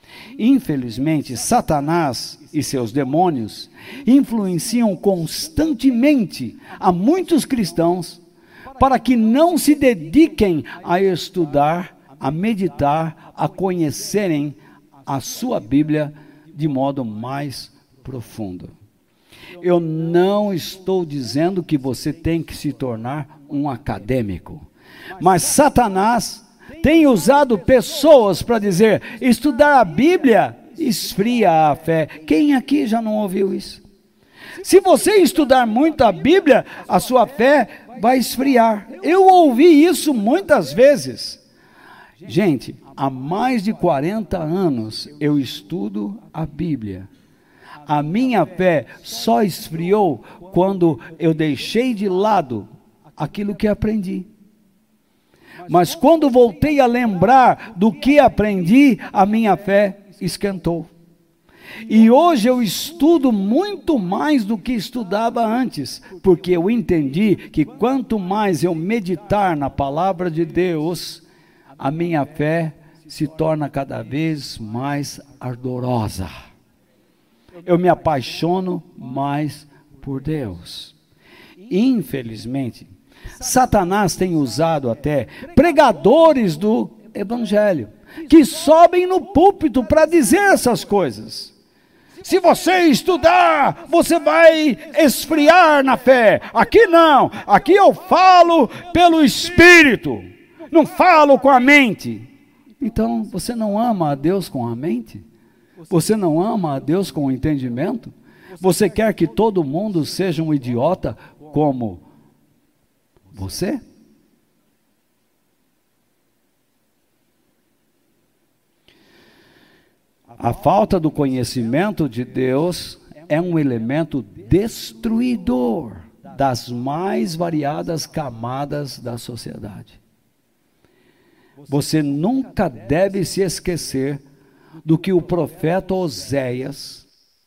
Infelizmente, Satanás e seus demônios influenciam constantemente a muitos cristãos para que não se dediquem a estudar, a meditar, a conhecerem a sua Bíblia de modo mais profundo. Eu não estou dizendo que você tem que se tornar um acadêmico, mas Satanás tem usado pessoas para dizer, estudar a Bíblia esfria a fé. Quem aqui já não ouviu isso? Se você estudar muito a Bíblia, a sua fé vai esfriar. Eu ouvi isso muitas vezes. Gente, há mais de quarenta anos eu estudo a Bíblia. A minha fé só esfriou quando eu deixei de lado aquilo que aprendi. Mas quando voltei a lembrar do que aprendi, a minha fé esquentou. E hoje eu estudo muito mais do que estudava antes, porque eu entendi que quanto mais eu meditar na palavra de Deus, a minha fé se torna cada vez mais ardorosa. Eu me apaixono mais por Deus. Infelizmente, Satanás tem usado até pregadores do Evangelho, que sobem no púlpito para dizer essas coisas. Se você estudar, você vai esfriar na fé. Aqui não, aqui eu falo pelo Espírito, não falo com a mente. Então, você não ama a Deus com a mente? Você não ama a Deus com o entendimento? Você quer que todo mundo seja um idiota como você? A falta do conhecimento de Deus é um elemento destruidor das mais variadas camadas da sociedade. Você nunca deve se esquecer do que o profeta Oséias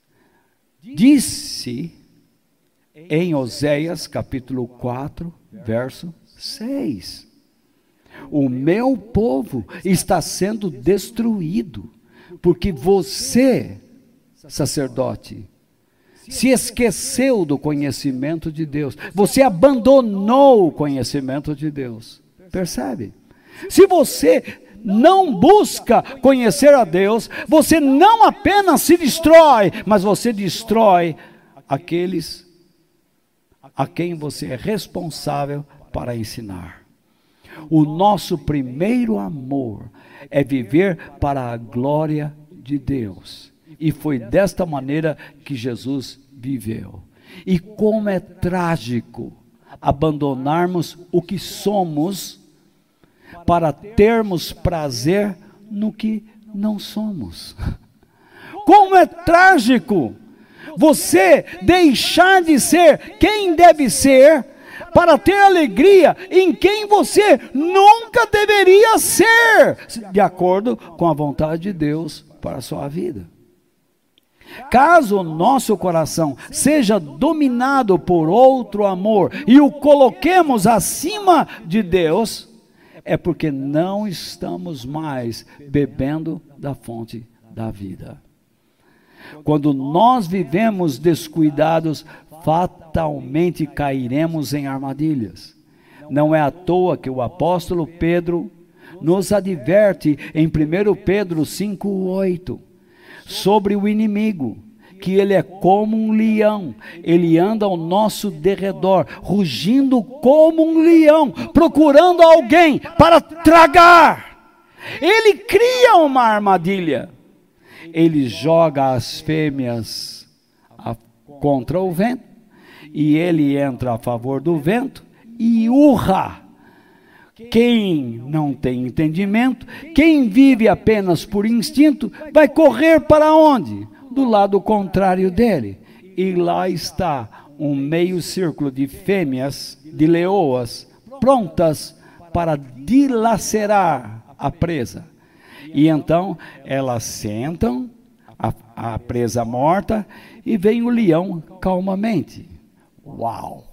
disse em Oséias capítulo quatro, verso seis. O meu povo está sendo destruído, porque você, sacerdote, se esqueceu do conhecimento de Deus. Você abandonou o conhecimento de Deus. Percebe? Se você não busca conhecer a Deus, você não apenas se destrói, mas você destrói aqueles a quem você é responsável para ensinar. O nosso primeiro amor é viver para a glória de Deus. E foi desta maneira que Jesus viveu. E como é trágico abandonarmos o que somos para termos prazer no que não somos. Como é trágico você deixar de ser quem deve ser para ter alegria em quem você nunca deveria ser, de acordo com a vontade de Deus para a sua vida. Caso o nosso coração seja dominado por outro amor e o coloquemos acima de Deus, é porque não estamos mais bebendo da fonte da vida. Quando nós vivemos descuidados, fatalmente cairemos em armadilhas. Não é à toa que o apóstolo Pedro nos adverte em primeiro Pedro cinco, oito, sobre o inimigo, que ele é como um leão, ele anda ao nosso derredor, rugindo como um leão, procurando alguém para tragar. Ele cria uma armadilha, ele joga as fêmeas a, contra o vento, e ele entra a favor do vento e urra. Quem não tem entendimento, quem vive apenas por instinto, vai correr para onde? Do lado contrário dele. E lá está um meio círculo de fêmeas, de leoas, prontas para dilacerar a presa. E então elas sentam a, a presa morta e vem o leão calmamente. Uau!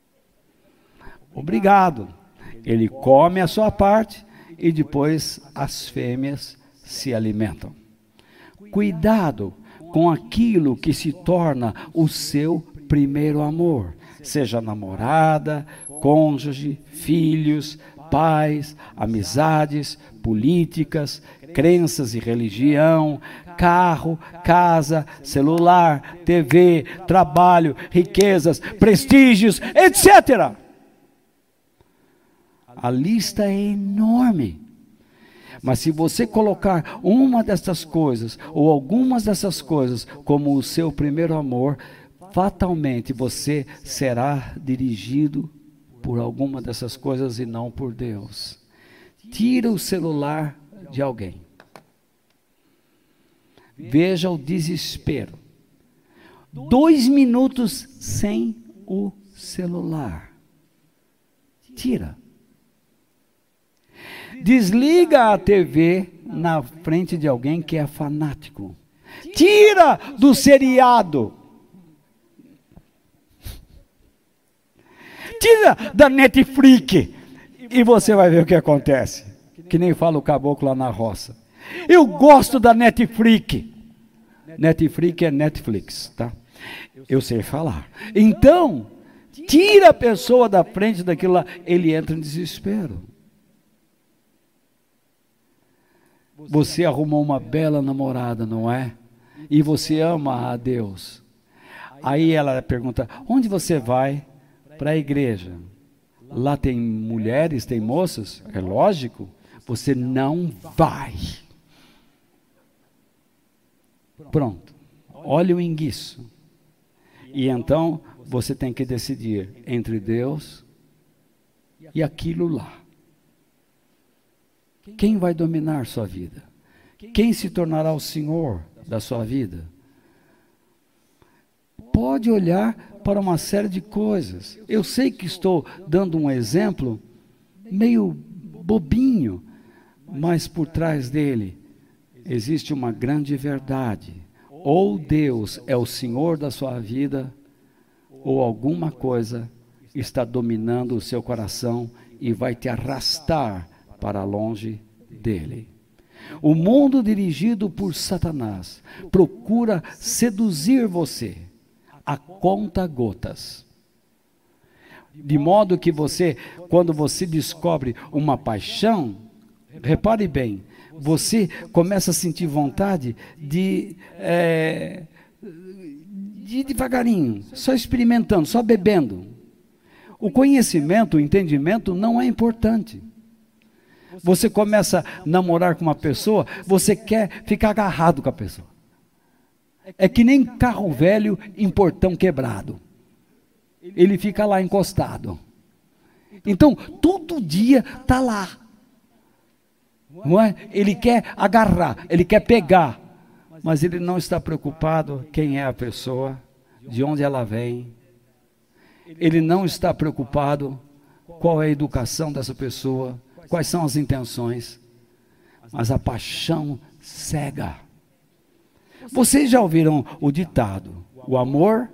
Obrigado. Ele come a sua parte e depois as fêmeas se alimentam. cuidado com aquilo que se torna o seu primeiro amor, seja namorada, cônjuge, filhos, pais, amizades, políticas, crenças e religião, carro, casa, celular, T V, trabalho, riquezas, prestígios, etcétera. A lista é enorme. Mas se você colocar uma dessas coisas, ou algumas dessas coisas, como o seu primeiro amor, fatalmente você será dirigido por alguma dessas coisas e não por Deus. Tira o celular de alguém. Veja o desespero. Dois minutos sem o celular. Tira. Desliga a T V na frente de alguém que é fanático. Tira do seriado. Tira da Netflix. E você vai ver o que acontece. Que nem fala o caboclo lá na roça. Eu gosto da Netflix. Netflix é Netflix, tá? Eu sei falar. Então, tira a pessoa da frente daquilo lá. Ele entra em desespero. Você arrumou uma bela namorada, não é? E você ama a Deus. Aí ela pergunta, onde você vai? Para a igreja. Lá tem mulheres, tem moças? É lógico. Você não vai. Pronto. Olha o enguiço. E então você tem que decidir entre Deus e aquilo lá. Quem vai dominar sua vida? Quem se tornará o Senhor da sua vida? Pode olhar para uma série de coisas. Eu sei que estou dando um exemplo meio bobinho, mas por trás dele existe uma grande verdade. Ou Deus é o Senhor da sua vida, ou alguma coisa está dominando o seu coração e vai te arrastar para longe dele. O mundo dirigido por Satanás procura seduzir você a conta-gotas. De modo que você, quando você descobre uma paixão, repare bem, você começa a sentir vontade de, é, de devagarinho, só experimentando, só bebendo. O conhecimento, o entendimento não é importante. Você começa a namorar com uma pessoa, você quer ficar agarrado com a pessoa. É que nem carro velho em portão quebrado. Ele fica lá encostado. Então, todo dia está lá. Não é? Ele quer agarrar, ele quer pegar. Mas ele não está preocupado quem é a pessoa, de onde ela vem. Ele não está preocupado qual é a educação dessa pessoa, quais são as intenções. Mas a paixão cega. Vocês já ouviram o ditado, o amor?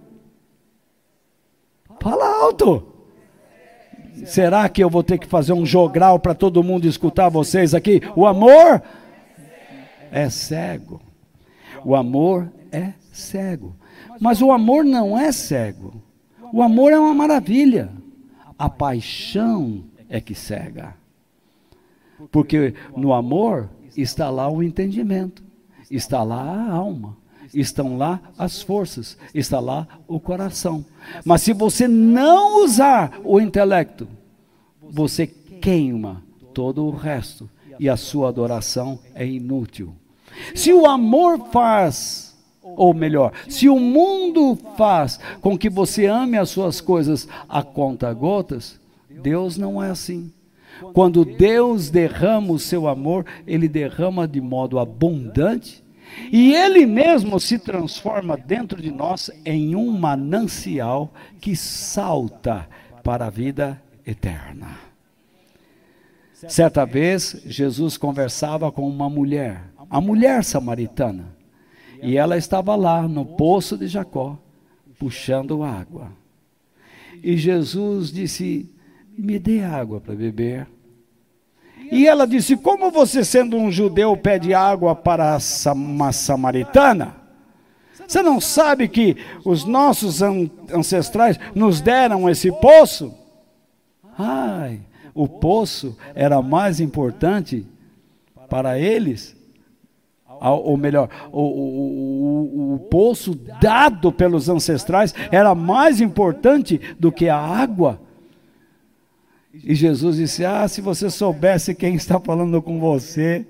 Fala alto! Será que eu vou ter que fazer um jogral para todo mundo escutar vocês aqui? O amor é cego. O amor é cego. Mas o amor não é cego. O amor é uma maravilha. A paixão é que cega. Porque no amor está lá o entendimento, está lá a alma, estão lá as forças, está lá o coração. Mas se você não usar o intelecto, você queima todo o resto e a sua adoração é inútil. Se o amor faz, ou melhor, se o mundo faz com que você ame as suas coisas a conta-gotas, Deus não é assim. Quando Deus derrama o seu amor, Ele derrama de modo abundante, e Ele mesmo se transforma dentro de nós em um manancial que salta para a vida eterna. Certa vez, Jesus conversava com uma mulher, a mulher samaritana, e ela estava lá no poço de Jacó, puxando água. E Jesus disse, me dê água para beber. E E ela disse: como você, sendo um judeu, pede água para uma samaritana? Você não sabe que os nossos ancestrais nos deram esse poço? Ai, o poço era mais importante para eles, ou melhor, o, o, o, o poço dado pelos ancestrais era mais importante do que a água. E Jesus disse: ah, se você soubesse quem está falando com você.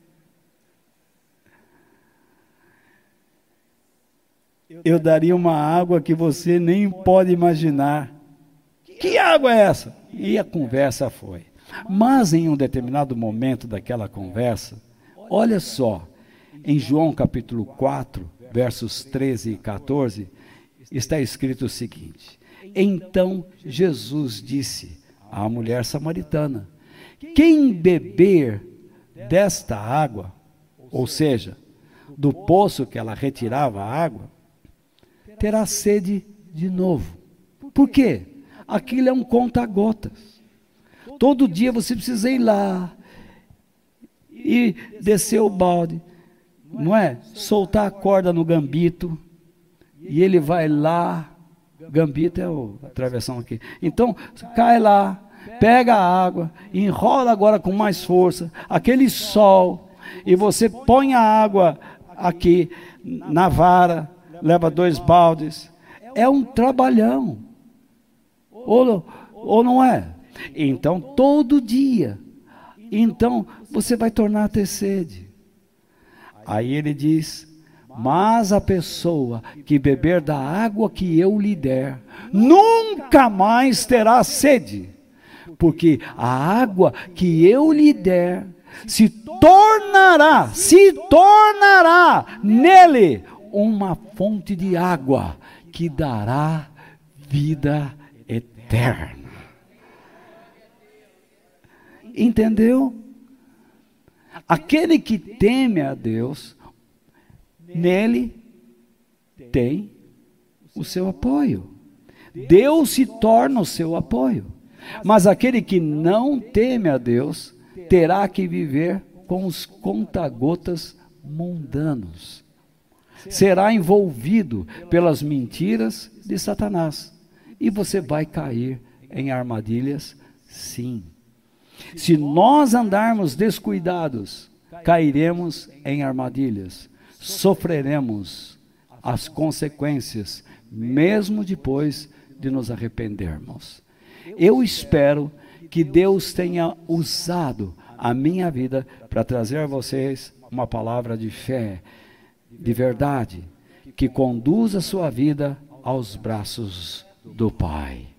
Eu daria uma água que você nem pode imaginar. Que água é essa? E a conversa foi. Mas em um determinado momento daquela conversa, olha só, em João capítulo quatro, versos treze e quatorze, está escrito o seguinte: então Jesus disse à mulher samaritana: quem beber desta água, ou seja, do poço que ela retirava a água, terá sede de novo. Por quê? Aquilo é um conta-gotas. Todo dia você precisa ir lá e descer o balde, não é? Soltar a corda no gambito, e ele vai lá, gambito é o, a travessão aqui. Então, cai lá, pega a água, enrola agora com mais força, aquele sol, e você põe a água aqui na vara, leva dois baldes. É um trabalhão. Ou, ou não é? Então, todo dia. Então, você vai tornar a ter sede. Aí ele diz: mas a pessoa que beber da água que eu lhe der, nunca mais terá sede. Porque a água que eu lhe der se tornará, se tornará nele uma fonte de água que dará vida eterna. Entendeu? Aquele que teme a Deus, nele tem o seu apoio. Deus se torna o seu apoio. Mas aquele que não teme a Deus, terá que viver com os conta-gotas mundanos. Será envolvido pelas mentiras de Satanás. E você vai cair em armadilhas, sim. Se nós andarmos descuidados, cairemos em armadilhas. Sofreremos as consequências, mesmo depois de nos arrependermos. Eu espero que Deus tenha usado a minha vida para trazer a vocês uma palavra de fé, de verdade, que conduz a sua vida aos braços do Pai.